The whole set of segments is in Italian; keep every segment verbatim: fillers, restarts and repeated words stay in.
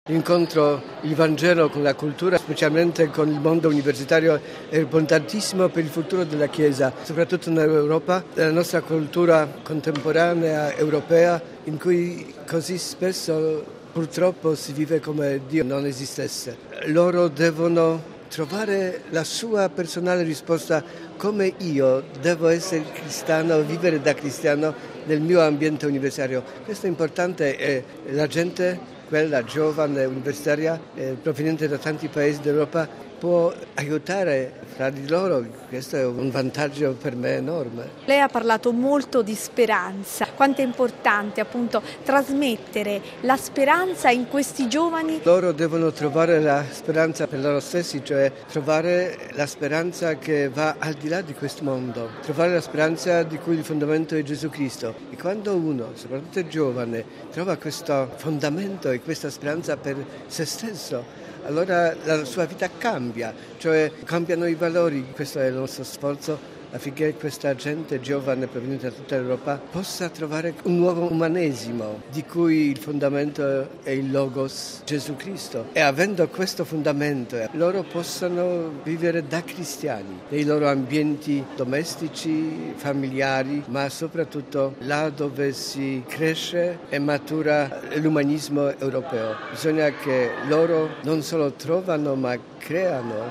L'incontro, il Vangelo con la cultura, specialmente con il mondo universitario, è importantissimo per il futuro della Chiesa, soprattutto in Europa, nella nostra cultura contemporanea europea, in cui così spesso purtroppo si vive come Dio non esistesse. Loro devono trovare la sua personale risposta: come io devo essere cristiano, vivere da cristiano nel mio ambiente universitario. Questo è importante e la gente, quella giovane universitaria eh, proveniente da tanti paesi d'Europa, può aiutare fra di loro. Questo è un vantaggio per me enorme. Lei ha parlato molto di speranza, quanto è importante appunto trasmettere la speranza in questi giovani. Loro devono trovare la speranza per loro stessi, cioè trovare la speranza che va al di là di questo mondo, trovare la speranza di cui il fondamento è Gesù Cristo. E quando uno, soprattutto è giovane, trova questo fondamento e questa speranza per se stesso, allora la sua vita cambia, cioè cambiano i valori. Questo è il nostro sforzo, affinché questa gente giovane proveniente da tutta l'Europa possa trovare un nuovo umanesimo di cui il fondamento è il Logos, Gesù Cristo. E avendo questo fondamento loro possano vivere da cristiani nei loro ambienti domestici, familiari, ma soprattutto là dove si cresce e matura l'umanismo europeo. Bisogna che loro non solo trovano ma creano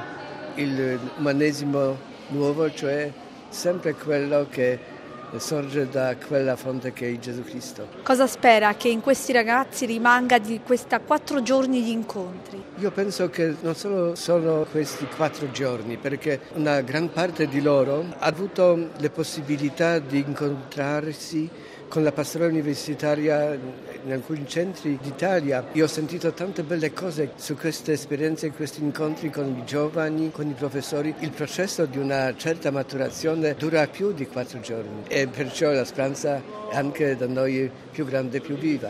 l'umanesimo nuovo, cioè sempre quello che sorge da quella fonte che è Gesù Cristo. Cosa spera che in questi ragazzi rimanga di questa quattro giorni di incontri? Io penso che non solo sono questi quattro giorni, perché una gran parte di loro ha avuto le possibilità di incontrarsi con la pastorale universitaria in alcuni centri d'Italia. Io ho sentito tante belle cose su queste esperienze, questi incontri con i giovani, con i professori. Il processo di una certa maturazione dura più di quattro giorni e perciò la speranza è anche da noi più grande e più viva.